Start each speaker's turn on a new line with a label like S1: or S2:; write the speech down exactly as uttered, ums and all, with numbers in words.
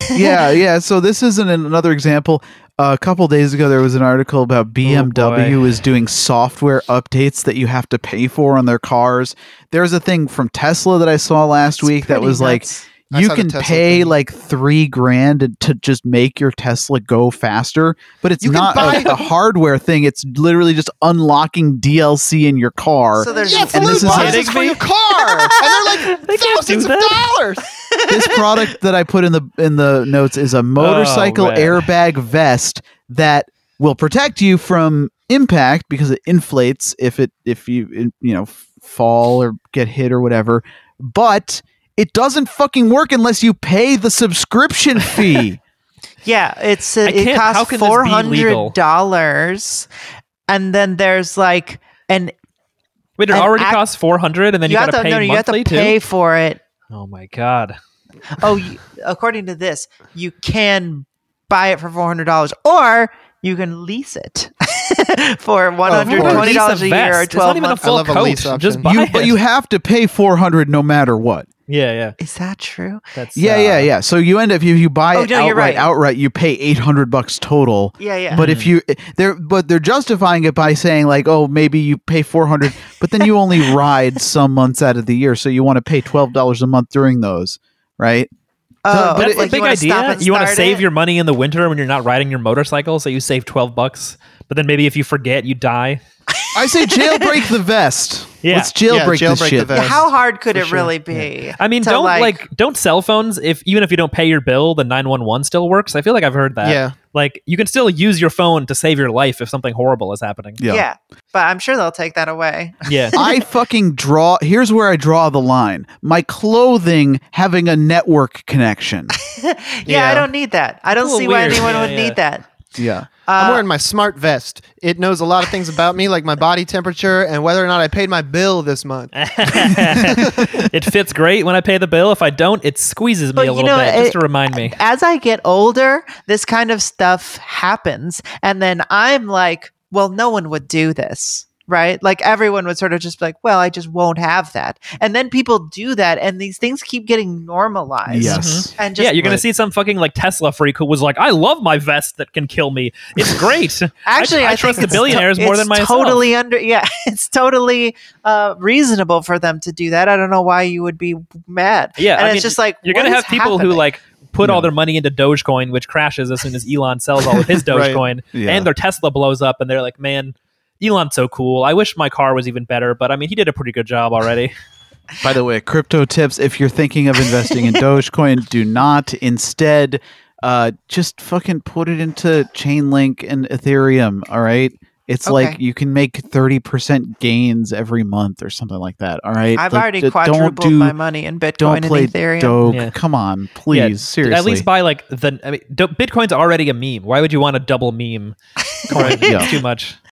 S1: yeah, yeah. So this isn't another example. Uh, a couple days ago, there was an article about B M W
S2: oh
S1: is doing software updates that you have to pay for on their cars. There's a thing from Tesla that I saw last
S3: It's
S1: week that was
S3: nuts.
S1: like,
S4: I
S1: you
S4: saw the
S1: can
S4: Tesla
S1: pay
S4: thing.
S1: like three grand to just make your Tesla go faster, but it's
S4: You can
S1: not
S4: buy-
S1: a, a hardware thing. It's literally just unlocking D L C in your car.
S3: So there's
S4: Yeah,
S1: and this
S4: blue
S1: is
S4: boxes
S2: like-
S4: for your car, and they're like
S2: They can't do
S4: thousands of
S2: that.
S4: dollars.
S1: This product that I put in the in the notes is a motorcycle
S2: man.
S1: airbag vest that will protect you from impact because it inflates if it if you you know fall or get hit or whatever, but it doesn't fucking work unless you pay the subscription fee.
S3: Yeah, it's uh,
S2: I
S3: it
S2: can't- how
S3: costs
S2: can this be
S3: four
S2: legal?
S3: hundred dollars, and then there's like an
S2: Wait, it
S3: And
S2: already
S3: act-
S2: costs four hundred, and then you,
S3: you have
S2: gotta
S3: to
S2: pay
S3: no, you have
S2: monthly
S3: to pay
S2: too.
S3: for it.
S2: Oh my god!
S3: Oh, you, according to this, you can buy it for four hundred dollars, or you can lease it for one hundred twenty dollars a
S2: Lease a
S3: year or
S2: vest. It's not
S3: twelve
S2: even a
S3: months.
S2: full
S4: I love a
S2: coat.
S4: lease option.
S2: Just buy
S1: you,
S2: it.
S1: but you have to pay four hundred no matter what.
S2: yeah, yeah.
S3: Is that true?
S2: That's
S1: Yeah,
S2: uh,
S1: yeah, yeah. So you end up if you buy
S3: Oh,
S1: it
S3: no, you're
S1: outright,
S3: right.
S1: outright, you pay eight hundred bucks total.
S3: Yeah, yeah.
S1: But if you they're but they're justifying it by saying like, oh, maybe you pay four hundred, but then you only ride some months out of the year, so you want to pay twelve dollars a month during those, right?
S3: oh,
S1: but
S2: That's
S1: it-
S2: the big
S3: wanna stop
S2: idea.
S3: and
S2: You want to
S3: start
S2: save
S3: it?
S2: your money in the winter when you're not riding your motorcycle, so you save twelve bucks. But then maybe if you forget, you die.
S1: I say jailbreak the vest.
S2: Yeah.
S1: Let's jailbreak,
S4: Yeah,
S1: this
S4: jailbreak the
S1: shit.
S4: vest.
S3: Yeah, how hard could
S4: For
S3: it
S4: sure.
S3: really be?
S2: I mean,
S3: to,
S2: don't like, don't cell phones if even if you don't pay your bill, the nine one one still works. I feel like I've heard that.
S4: Yeah.
S2: Like you can still use your phone to save your life if something horrible is happening.
S1: Yeah.
S3: yeah, but I'm sure they'll take that away.
S2: Yeah.
S1: I fucking draw. Here's where I draw the line. My clothing having a network connection.
S3: yeah,
S4: Yeah.
S3: I don't need that. I don't
S2: It's a
S3: see
S2: little
S3: why
S2: weird.
S3: anyone
S2: Yeah,
S3: would
S2: yeah.
S3: need that.
S1: Yeah.
S4: I'm
S3: Uh,
S4: wearing my smart vest. It knows a lot of things about me, like my body temperature and whether or not I paid my bill this month.
S2: It fits great when I pay the bill. If I don't, it squeezes me
S3: But
S2: a
S3: you
S2: little
S3: know,
S2: bit
S3: it-
S2: just to remind me.
S3: As I get older, this kind of stuff happens. And then I'm like, well, no one would do this, right? Like everyone would sort of just be like, well, I just won't have that. And then people do that. And these things keep getting normalized.
S1: Yes.
S3: And just
S2: Yeah, you're gonna
S4: Right.
S2: see some fucking like Tesla freak who was like, "I love my vest that can kill me. It's great."
S3: Actually,
S2: I,
S3: I,
S2: I trust
S3: think
S2: the
S3: it's
S2: billionaires
S3: to-
S2: more
S3: it's
S2: than myself.
S3: Totally under, yeah, it's totally uh, reasonable for them to do that. I don't know why you would be mad.
S2: Yeah,
S3: and
S2: I
S3: it's
S2: mean,
S3: just like
S2: you're
S3: what
S2: gonna
S3: is
S2: have people who
S3: happening?
S2: like put
S1: Yeah.
S2: all their money into Dogecoin, which crashes as soon as Elon sells all of his
S4: Right.
S2: Dogecoin,
S1: Yeah.
S2: and their Tesla blows up, and they're like, "Man, Elon's so cool. I wish my car was even better." But I mean, he did a pretty good job already.
S1: By the way, crypto tips: if you're thinking of investing in Dogecoin, do not. Instead, uh, just fucking put it into Chainlink and Ethereum. All right. It's
S3: Okay.
S1: like you can make thirty percent gains every month or something like that. All right.
S3: I've
S1: Like,
S3: already
S1: d-
S3: quadrupled
S1: don't do,
S3: my money in Bitcoin
S1: Don't
S3: and
S1: play
S3: Ethereum.
S1: Doge.
S2: Yeah.
S1: Come on, please.
S2: Yeah,
S1: seriously.
S2: At least buy like the. I mean, do- Bitcoin's already a meme. Why would you want a double meme? Coin?
S1: Yeah.
S2: It's too much.